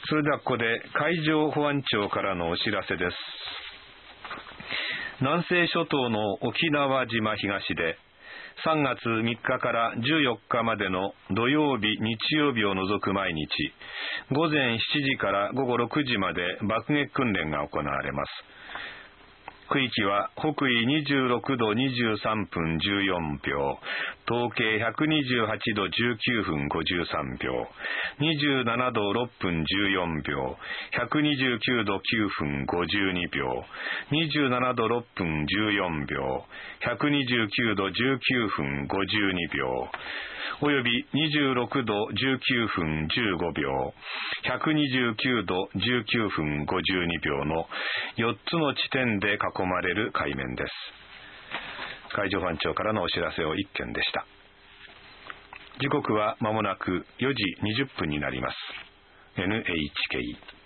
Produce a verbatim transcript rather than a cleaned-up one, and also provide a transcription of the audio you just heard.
それではここで海上保安庁からのお知らせです。南西諸島の沖縄島東でさんがつみっかからじゅうよっかまでの土曜日、日曜日を除く毎日、ごぜんしちじからごごろくじまで爆撃訓練が行われます。区域は北緯にじゅうろくどにじゅうさんぷんじゅうよんびょう、東経ひゃくにじゅうはちどじゅうきゅうふんごじゅうさんびょう、にじゅうななどろっぷんじゅうよんびょう、ひゃくにじゅうきゅうどきゅうふんごじゅうにびょう、にじゅうななどろっぷんじゅうよんびょう、ひゃくにじゅうきゅうどじゅうきゅうふんごじゅうにびょう、およびにじゅうろくどじゅうきゅうふんじゅうごびょう、ひゃくにじゅうきゅうどじゅうきゅうふんごじゅうにびょうのよっつの地点で囲まれる海面です。海上保安庁からのお知らせをいっけんでした。時刻はまもなくよじにじゅっぷんになります。エヌエイチケー